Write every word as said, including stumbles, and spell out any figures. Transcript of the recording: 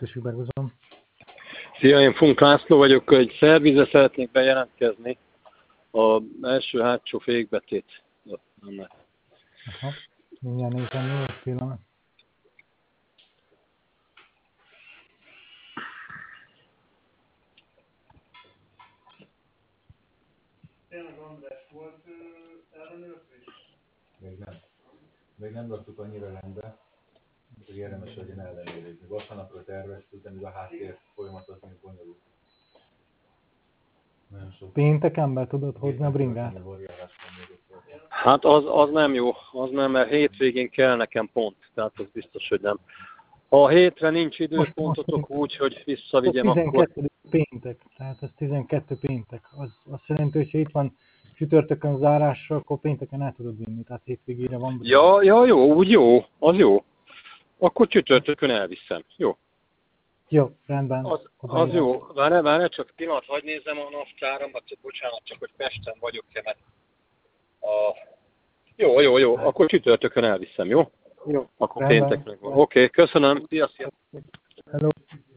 kettősig behúzom. Szia, én Funk László vagyok, egy szervizre szeretnék bejelentkezni. A első hátsó fékbetét. Aha, mindjárt nézem, jó pillanat. Tényleg András volt ellenőrzés? Még nem. Még nem raktuk annyira rendbe, hogy érdemes legyen ellenőrizni. Vasárnapra terveztük, de még a háttér folyamat az még bonyolult. Pénteken be tudod hozni a bringát? Hát az, az nem jó, az nem, mert hétvégén kell nekem pont, tehát az biztos, hogy nem. Ha a hétre nincs időpontotok úgy, hogy visszavigyem, akkor... tizenkettő péntek, tehát ez tizenkettő péntek. Az azt jelenti, hogy ha itt van csütörtökön zárásra, akkor pénteken el tudod vinni, tehát hétvégére van. Ja, ja, jó, úgy jó, az jó. Akkor csütörtökön elviszem, jó. Jó, rendben. Az, az jó. Várj, várj, csak pillanat, hadd nézzem a naptáramat, bocsánat, csak hogy Pesten vagyok, mert a... Jó, jó, jó, akkor csütörtökön elviszem, jó? Jó. Akkor péntek meg van. Oké, okay, köszönöm, szia, szia. Hello.